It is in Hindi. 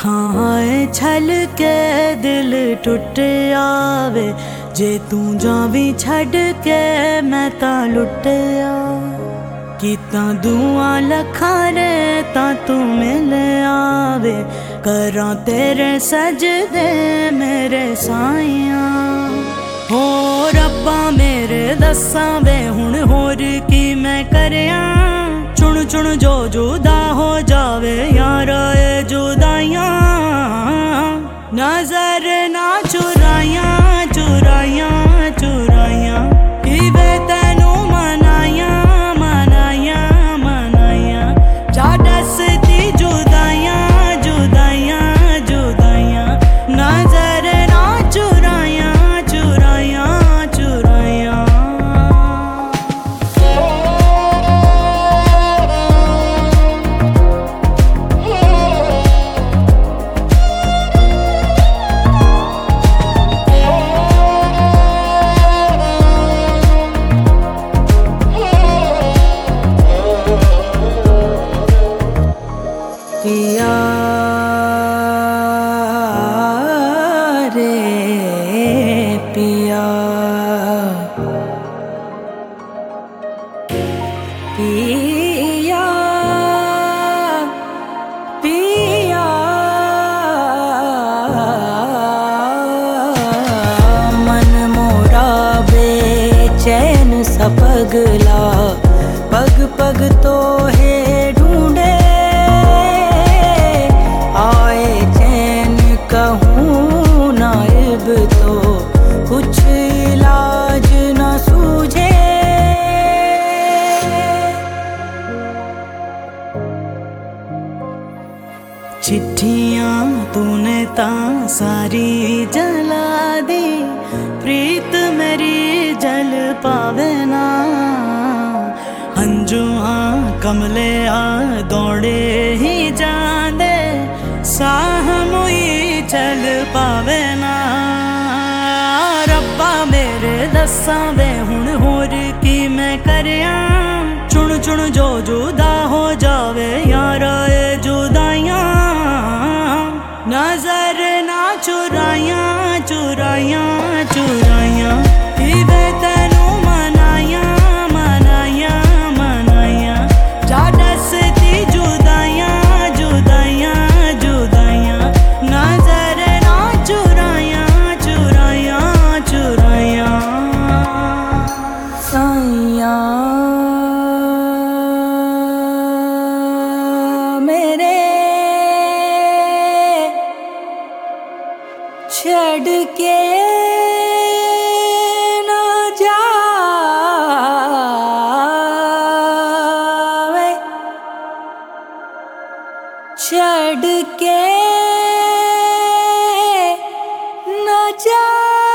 खाए छल के दिल टुट आवे, जे तू जावी छड़ के मैं ता लुट आ। किता दुआ लखा रे ता तू मिल आवे, करा तेरे सजदे मेरे साइया। हो रब्बा मेरे दसा वे हुण होर की मैं करया, चुन चुन जो जुदा हो जावे यारा ए जुदाइयां। नजर ना चुराइयां चुराइयां चुराइयां, इवे तेनू मनाइयां मनाइयां मनाइयां। जा दसदी जुदाइयां जुदाइयां जुदाइयां, नजर ना चुराइयां चुराइयां चुराइयां। पिया रे पिया, पिया पिया, मन मोरा बेचैन सा पगला, पग पग तो है ढूंढे। आए चैन कहूँ नाइब तो कुछ इलाज न सूझे। चिट्ठियाँ तूने ता सारी जला दी, प्रीत मेरी जल पावे ना। हंजुआ कमले आ दौड़े ही जांदे, साह मुई चल पावे ना। रब्बा मेरे दसा वे हुण होर की मैं करया, चुन चुन जो जुदा हो जावे यारा ए जुदाइयां। नजर ना चुराइयां चुराइयां चुराइयां, इवे तेनू मनाइयां मनाइयां मनाइयां। जा दसदी जुदाइयां जुदाइयां जुदाइयां, नजर ना चुराइयां चुराइयां चुराइयां। साइया मेरे छड़ के ना जावे, छड़ के ना जा।